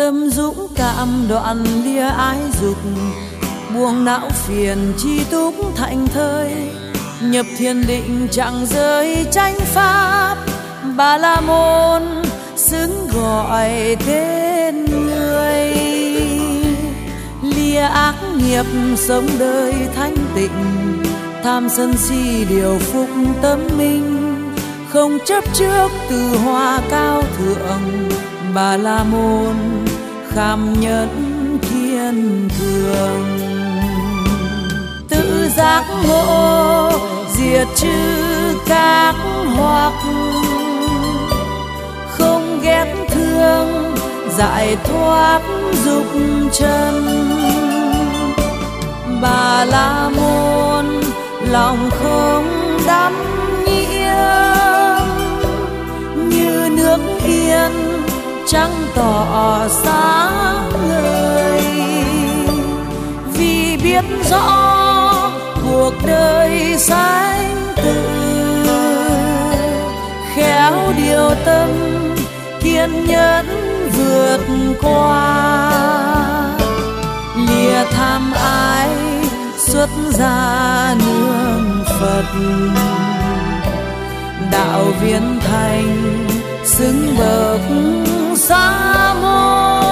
Tâm dũng cảm đoạn lìa ái dục, buông não phiền chi túc thảnh thơi. Nhập thiền định chẳng rơi chánh pháp, Bà La Môn xứng gọi tên người. Lìa ác nghiệp sống đời thanh tịnh, tham sân si điều phục tâm minh. Không chấp trước từ hoa cao thượng, Bà La Môn kham nhẫn thiên thường. Tự giác ngộ diệt trừ các hoặc, không ghét thương giải thoát dục trần. Bà La Môn lòng không đắm nhiễm, như nước yên trăng tỏ sáng ngời. Vì biết rõ cuộc đời sanh tử, khéo điều tâm kiên nhẫn vượt qua. Lìa tham ái xuất gia nương Phật, đạo viên thành xứng bậc Sa môn.